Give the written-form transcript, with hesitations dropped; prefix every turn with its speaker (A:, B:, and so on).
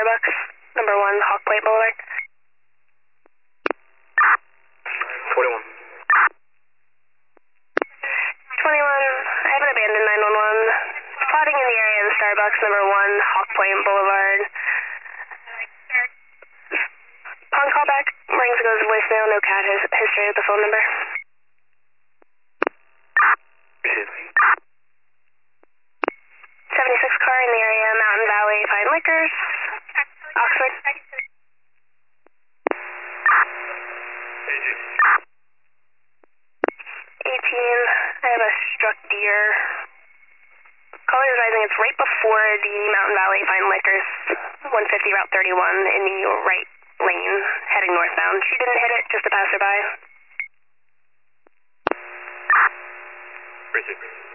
A: Starbucks, number 1 Hawk Point Boulevard.
B: 41.
A: 21, I have an abandoned 911. Spotting in the area of the Starbucks, number 1 Hawk Point Boulevard. Upon callback, rings and goes to voicemail, no cat history with the phone number.
B: Received.
A: 76 car in the area, Mountain Valley Fine Liquors, Oxford. 18, I have a struck deer. Caller is advising it's right before the Mountain Valley Fine Liquors, 150 Route 31 in the right lane, heading northbound. She didn't hit it, just a passerby.
B: Received.